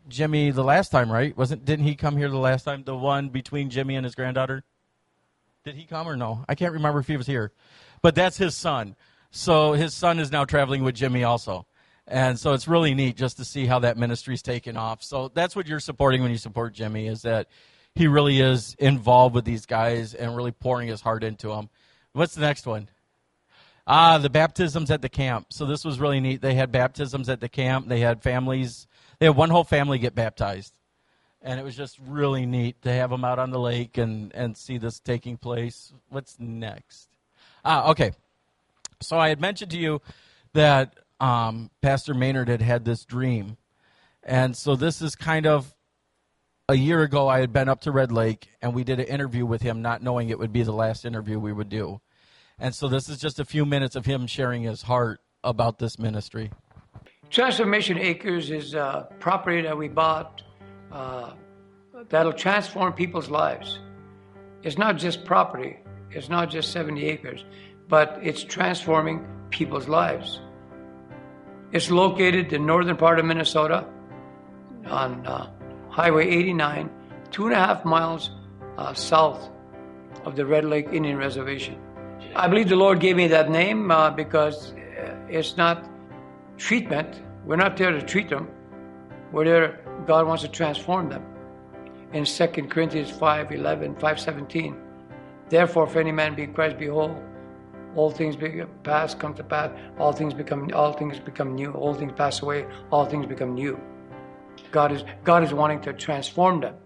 Jimmy the last time, right? Wasn't didn't he come here the last time? The one between Jimmy and his granddaughter? Did he come or no? I can't remember if he was here. But that's his son. So his son is now traveling with Jimmy also. And so it's really neat just to see how that ministry's taken off. So that's what you're supporting when you support Jimmy, is that he really is involved with these guys and really pouring his heart into them. What's the next one? Ah, the baptisms at the camp. So this was really neat. They had baptisms at the camp. They had families. They had one whole family get baptized. And it was just really neat to have them out on the lake and, and see this taking place. What's next? Ah, okay. So I had mentioned to you that um, Pastor Maynard had had this dream. And so this is kind of a year ago I had been up to Red Lake, and we did an interview with him, not knowing it would be the last interview we would do. And so this is just a few minutes of him sharing his heart about this ministry. Transformation Acres is a property that we bought uh, that'll transform people's lives. It's not just property. It's not just seventy acres, but it's transforming people's lives. It's located in the northern part of Minnesota on uh, Highway eighty-nine, two and a half miles uh, south of the Red Lake Indian Reservation. I believe the Lord gave me that name uh, because it's not treatment. We're not there to treat them. We're there, God wants to transform them. In Second Corinthians five eleven, five seventeen, therefore if any man be in Christ, behold, all things be past come to pass, all things become all things become new, all things pass away, all things become new. God is God is wanting to transform them.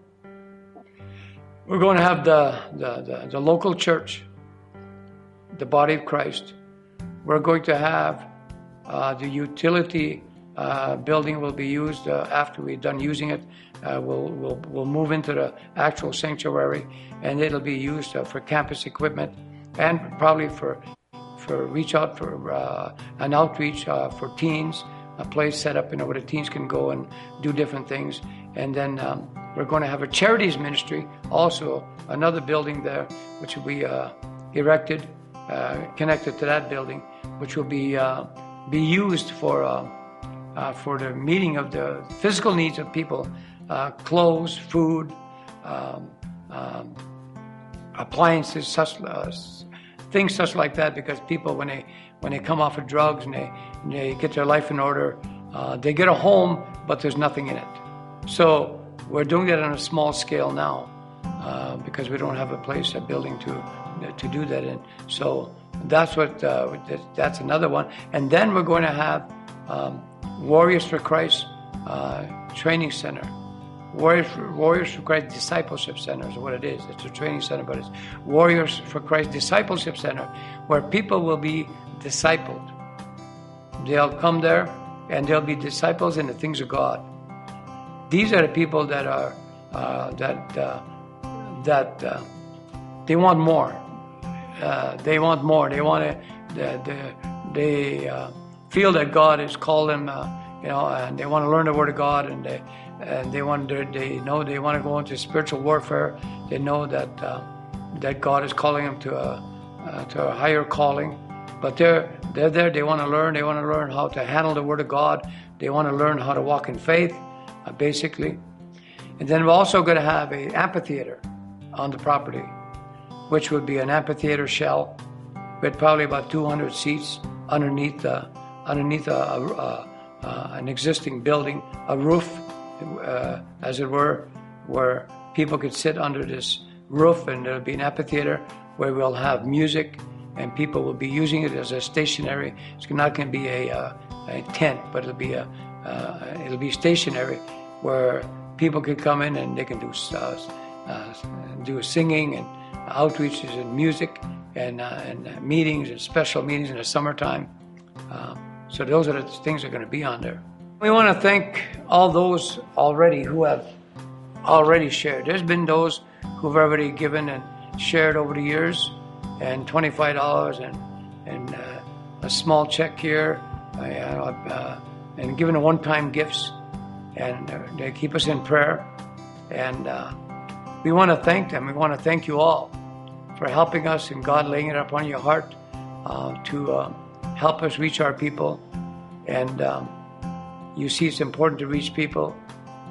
We're going to have the the, the, the local church, the body of Christ. We're going to have uh, the utility uh, building will be used uh, after we're done using it. Uh, we'll, we'll, we'll move into the actual sanctuary, and it'll be used uh, for campus equipment and probably for for reach out for uh, an outreach uh, for teens, a place set up, you know, where the teens can go and do different things. And then um, we're going to have a charities ministry, also another building there, which will be uh, erected, uh, connected to that building, which will be uh, be used for uh, uh, for the meeting of the physical needs of people, uh, clothes, food, um, um, appliances, such uh, things such like that. Because people, when they when they come off of drugs and they and they get their life in order, uh, they get a home, but there's nothing in it. So we're doing that on a small scale now uh, because we don't have a place, a building to to do that in. So that's what uh, that's another one. And then we're going to have um, Warriors for Christ uh, Training Center. Warriors for, Warriors for Christ Discipleship Center is what it is. It's a training center, but it's Warriors for Christ Discipleship Center, where people will be discipled. They'll come there and they'll be disciples in the things of God. These are the people that are uh, that uh, that uh, they want more. Uh, they want more. They want to. They, they uh, feel that God has called them, uh, you know, and they want to learn the Word of God, and they and they want to. They know they want to go into spiritual warfare. They know that uh, that God is calling them to a uh, to a higher calling. But they're they're there. They want to learn. They want to learn how to handle the Word of God. They want to learn how to walk in faith, uh, basically. And then we're also going to have a amphitheater on the property, which would be an amphitheater shell with probably about two hundred seats underneath uh, underneath a, a, a, a, an existing building, a roof, uh, as it were, where people could sit under this roof, and there'll be an amphitheater where we'll have music, and people will be using it as a stationary. It's not going to be a, a, a tent, but it'll be a uh, it'll be stationary where people can come in and they can do uh, uh, do singing and outreaches and music and uh, and uh, meetings and special meetings in the summertime. Uh, so those are the things that are going to be on there. We want to thank all those already who have already shared. There's been those who've already given and shared over the years, and twenty-five dollars and and uh, a small check here, uh, uh, and giving a one-time gifts, and uh, they keep us in prayer. And uh, we want to thank them. We want to thank you all for helping us, and God laying it upon your heart uh, to uh, help us reach our people. And um, you see, it's important to reach people,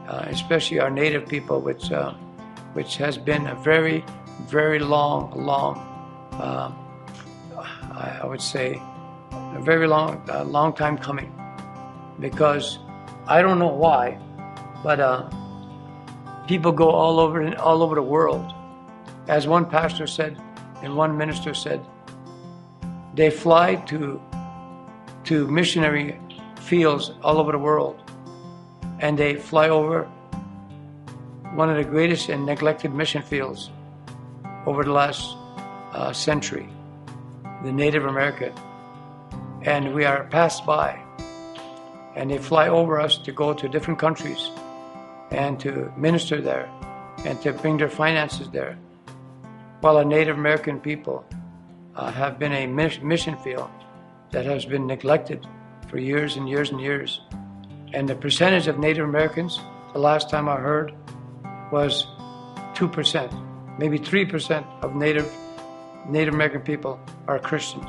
uh, especially our native people, which uh, which has been a very, very long, long, uh, I, I would say, a very long, uh, long time coming. Because I don't know why, but uh, people go all over, all over the world. As one pastor said, and one minister said, they fly to to missionary fields all over the world, and they fly over one of the greatest and neglected mission fields over the last uh, century, the Native American. And we are passed by, and they fly over us to go to different countries and to minister there and to bring their finances there, while our Native American people uh, have been a mission field that has been neglected for years and years and years. And the percentage of Native Americans, the last time I heard, was two percent, maybe three percent of Native Native American people are Christians.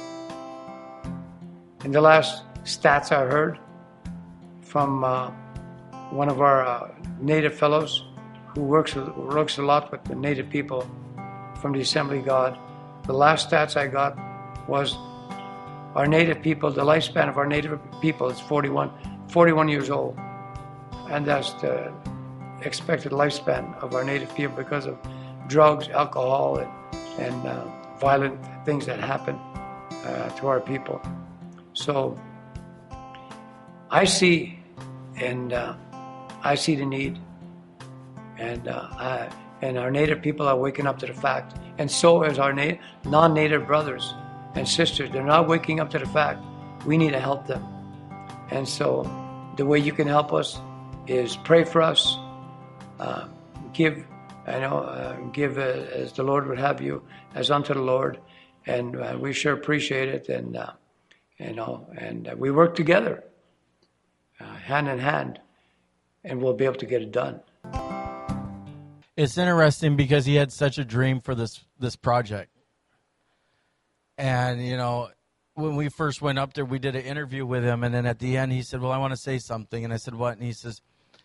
In the last stats I heard from uh, one of our uh, Native fellows who works works a lot with the Native people from the Assembly of God, the last stats I got was our Native people, the lifespan of our Native people is forty-one, forty-one years old. And that's the expected lifespan of our Native people because of drugs, alcohol, and, and uh, violent things that happen uh, to our people. So I see, and uh, I see the need. And uh, I, and our Native people are waking up to the fact. And so is our na- non-Native brothers and sisters. They're not waking up to the fact. We need to help them. And so the way you can help us is pray for us, uh, give, I know, uh, give uh, as the Lord would have you, as unto the Lord. And uh, we sure appreciate it. And, uh, you know, and uh, we work together, uh, hand in hand, and we'll be able to get it done. It's interesting because he had such a dream for this this project. And, you know, when we first went up there, we did an interview with him. And then at the end, he said, well, I want to say something. And I said, what? And he says,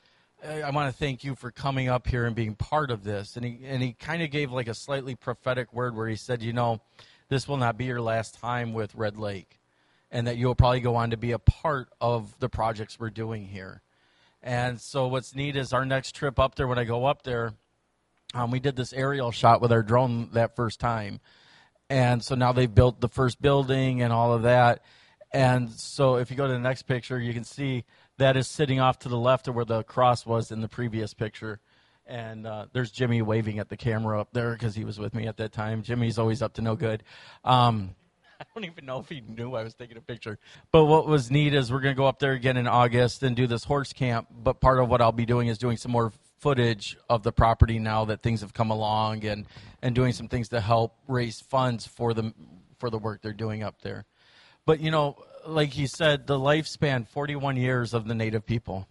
I want to thank you for coming up here and being part of this. And he, and he kind of gave like a slightly prophetic word where he said, you know, this will not be your last time with Red Lake. And that you'll probably go on to be a part of the projects we're doing here. And so what's neat is our next trip up there, when I go up there, um, we did this aerial shot with our drone that first time. And so now they've built the first building and all of that. And so if you go to the next picture, you can see that is sitting off to the left of where the cross was in the previous picture. And uh, there's Jimmy waving at the camera up there because he was with me at that time. Jimmy's always up to no good. Um, I don't even know if he knew I was taking a picture. But what was neat is we're going to go up there again in August and do this horse camp. But part of what I'll be doing is doing some more footage of the property now that things have come along, and, and doing some things to help raise funds for the, for the work they're doing up there. But, you know, like he said, the lifespan, forty-one years of the Native people.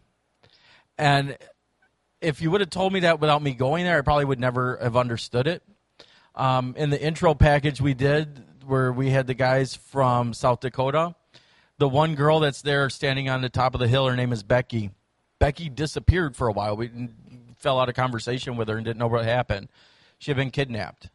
And if you would have told me that without me going there, I probably would never have understood it. Um, in the intro package we did, where we had the guys from South Dakota, the one girl that's there standing on the top of the hill, her name is Becky. Becky disappeared for a while. We fell out of conversation with her and didn't know what happened. She had been kidnapped.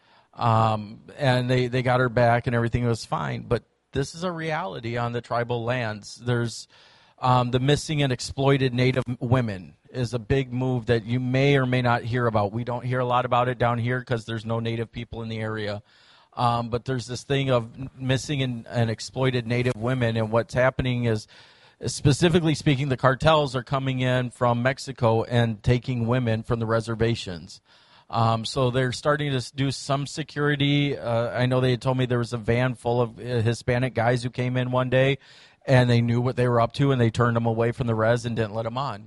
Um, and they, they got her back and everything was fine. But this is a reality on the tribal lands. There's um, the missing and exploited Native women is a big move that you may or may not hear about. We don't hear a lot about it down here because there's no Native people in the area. Um, but there's this thing of missing and, and exploited Native women, and what's happening is, specifically speaking, the cartels are coming in from Mexico and taking women from the reservations. Um, so they're starting to do some security. Uh, I know they had told me there was a van full of uh, Hispanic guys who came in one day, and they knew what they were up to, and they turned them away from the res and didn't let them on.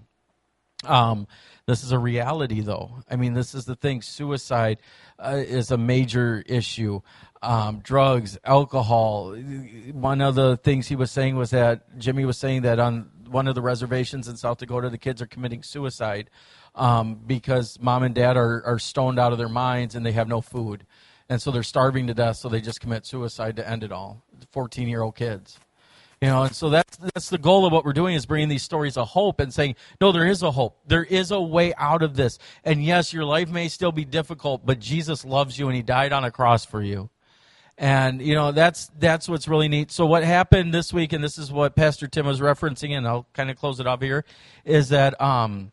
Um, this is a reality, though. I mean, this is the thing. Suicide uh, is a major issue. Um, drugs, alcohol. One of the things he was saying was that Jimmy was saying that on one of the reservations in South Dakota, the kids are committing suicide um, because mom and dad are, are stoned out of their minds and they have no food. And so they're starving to death, so they just commit suicide to end it all. fourteen-year-old kids. You know, and so that's that's the goal of what we're doing, is bringing these stories of hope and saying, no, there is a hope. There is a way out of this. And yes, your life may still be difficult, but Jesus loves you and he died on a cross for you. And, you know, that's that's what's really neat. So what happened this week, and this is what Pastor Tim was referencing, and I'll kind of close it up here, is that um,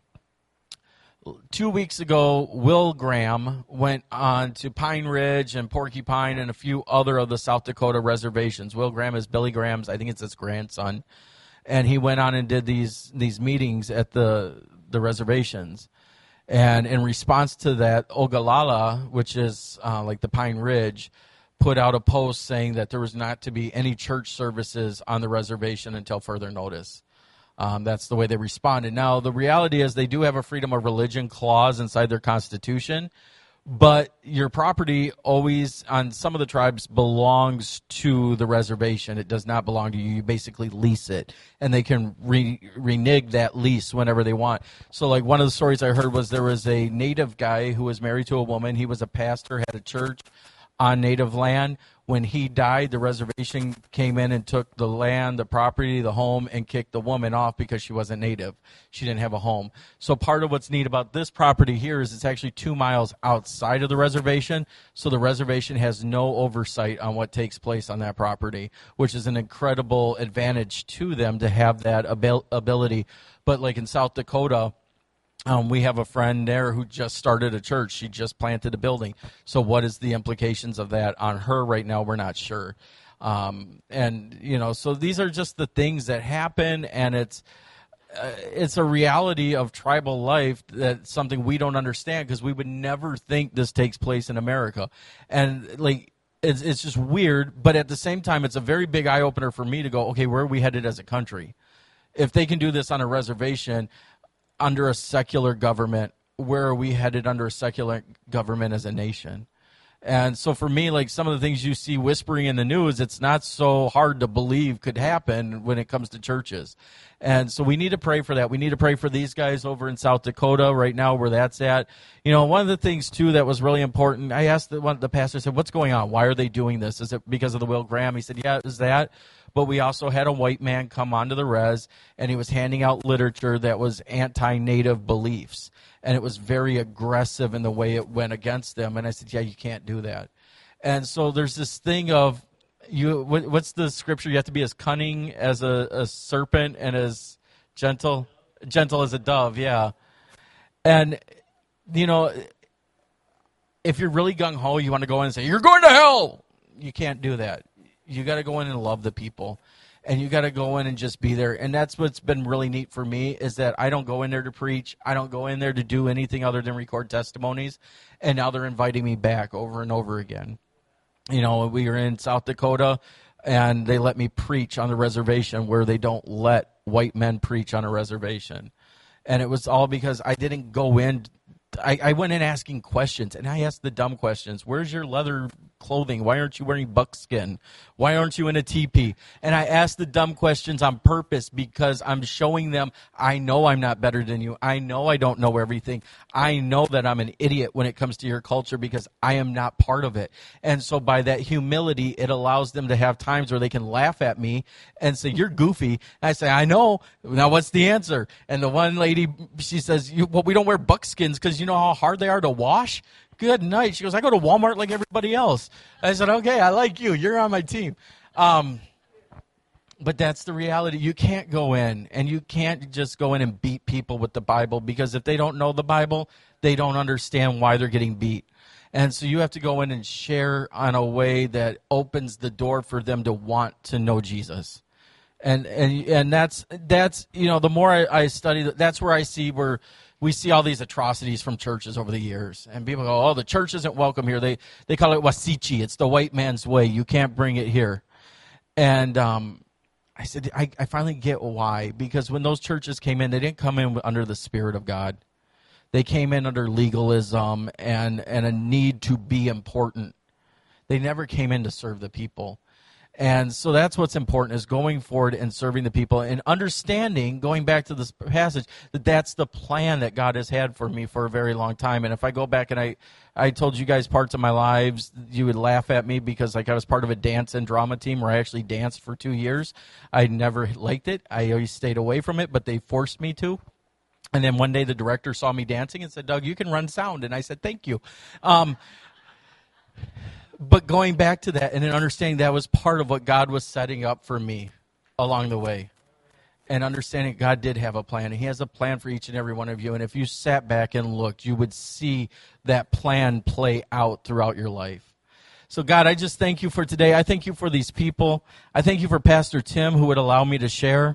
two weeks ago, Will Graham went on to Pine Ridge and Porcupine and a few other of the South Dakota reservations. Will Graham is Billy Graham's, I think it's his grandson. And he went on and did these these meetings at the the reservations. And in response to that, Ogallala, which is uh, like the Pine Ridge, put out a post saying that there was not to be any church services on the reservation until further notice. Um, that's the way they responded. Now, the reality is they do have a freedom of religion clause inside their constitution, but your property always, on some of the tribes, belongs to the reservation. It does not belong to you. You basically lease it, and they can re- renege that lease whenever they want. So, like, one of the stories I heard was there was a native guy who was married to a woman. He was a pastor, had a church on native land. When he died, the reservation came in and took the land, the property, the home, and kicked the woman off because she wasn't native. She didn't have a home. So part of what's neat about this property here is it's actually two miles outside of the reservation, so the reservation has no oversight on what takes place on that property, which is an incredible advantage to them to have that abil- ability. But like in South Dakota, Um, we have a friend there who just started a church. She just planted a building. So what is the implications of that on her right now? We're not sure. Um, and, you know, so these are just the things that happen, and it's uh, it's a reality of tribal life that's something we don't understand because we would never think this takes place in America. And, like, it's, it's just weird, but at the same time, it's a very big eye-opener for me to go, okay, where are we headed as a country? If they can do this on a reservation under a secular government, where are we headed under a secular government as a nation? And so for me, like some of the things you see whispering in the news, it's not so hard to believe could happen when it comes to churches. And so we need to pray for that. We need to pray for these guys over in South Dakota right now where that's at. You know, one of the things, too, that was really important, I asked the, one, the pastor, said, what's going on? Why are they doing this? Is it because of the Will Graham? He said, yeah, it was that. But we also had a white man come onto the res, and he was handing out literature that was anti-native beliefs. And it was very aggressive in the way it went against them. And I said, yeah, you can't do that. And so there's this thing of, you. What, what's the scripture? You have to be as cunning as a, a serpent and as gentle, gentle as a dove, yeah. And, you know, if you're really gung-ho, you want to go in and say, you're going to hell. You can't do that. You got to go in and love the people, and you got to go in and just be there. And that's what's been really neat for me is that I don't go in there to preach. I don't go in there to do anything other than record testimonies. And now they're inviting me back over and over again. You know, we were in South Dakota, and they let me preach on the reservation where they don't let white men preach on a reservation. And it was all because I didn't go in. I, I went in asking questions, and I asked the dumb questions. Where's your leather clothing? Why aren't you wearing buckskin? Why aren't you in a teepee? And I asked the dumb questions on purpose because I'm showing them I know I'm not better than you. I know I don't know everything. I know that I'm an idiot when it comes to your culture because I am not part of it. And so by that humility, it allows them to have times where they can laugh at me and say, you're goofy. And I say, I know. Now what's the answer? And the one lady, she says, you, well, we don't wear buckskins because you know how hard they are to wash? Good night. She goes, I go to Walmart like everybody else. I said, okay, I like you. You're on my team. Um, but that's the reality. You can't go in, and you can't just go in and beat people with the Bible because if they don't know the Bible, they don't understand why they're getting beat. And so you have to go in and share on a way that opens the door for them to want to know Jesus. And and and that's, that's you know, the more I, I study, that's where I see where we see all these atrocities from churches over the years. And people go, oh, the church isn't welcome here. They they call it wasichi. It's the white man's way. You can't bring it here. And um, I said, I, I finally get why. Because when those churches came in, they didn't come in under the Spirit of God. They came in under legalism and, and a need to be important. They never came in to serve the people. And so that's what's important, is going forward and serving the people and understanding, going back to this passage, that that's the plan that God has had for me for a very long time. And if I go back and I, I told you guys parts of my lives, you would laugh at me because like I was part of a dance and drama team where I actually danced for two years. I never liked it. I always stayed away from it, but they forced me to. And then one day the director saw me dancing and said, Doug, you can run sound. And I said, thank you. Um, But going back to that and then understanding that was part of what God was setting up for me along the way. And understanding God did have a plan. And he has a plan for each and every one of you. And if you sat back and looked, you would see that plan play out throughout your life. So God, I just thank you for today. I thank you for these people. I thank you for Pastor Tim who would allow me to share.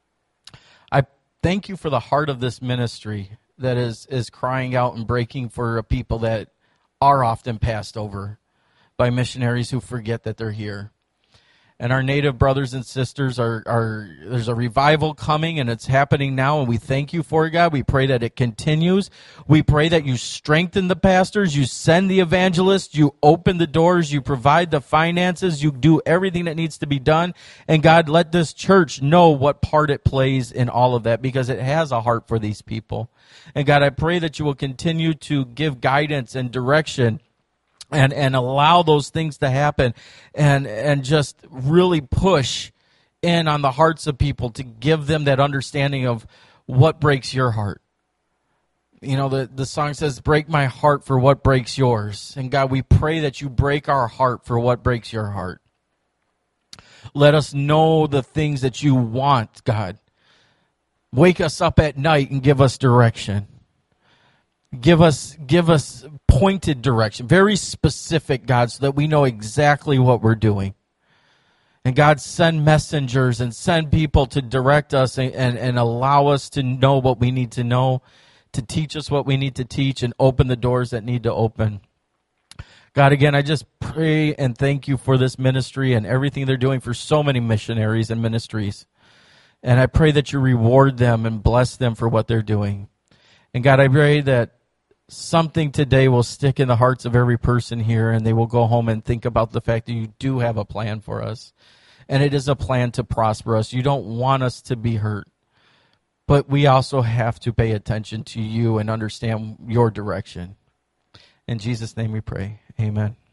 I thank you for the heart of this ministry that is, is crying out and breaking for a people that are often passed over by missionaries who forget that they're here. And our native brothers and sisters, are, are there's a revival coming, and it's happening now, and we thank you for it, God. We pray that it continues. We pray that you strengthen the pastors, you send the evangelists, you open the doors, you provide the finances, you do everything that needs to be done. And God, let this church know what part it plays in all of that, because it has a heart for these people. And God, I pray that you will continue to give guidance and direction and and allow those things to happen, and and just really push in on the hearts of people to give them that understanding of what breaks your heart. You know, the, the song says, break my heart for what breaks yours. And God, we pray that you break our heart for what breaks your heart. Let us know the things that you want, God. Wake us up at night and give us direction. Give us give us pointed direction, very specific, God, so that we know exactly what we're doing. And God, send messengers and send people to direct us and, and, and allow us to know what we need to know, to teach us what we need to teach, and open the doors that need to open. God, again, I just pray and thank you for this ministry and everything they're doing for so many missionaries and ministries. And I pray that you reward them and bless them for what they're doing. And God, I pray that something today will stick in the hearts of every person here, and they will go home and think about the fact that you do have a plan for us. And it is a plan to prosper us. You don't want us to be hurt. But we also have to pay attention to you and understand your direction. In Jesus' name we pray. Amen.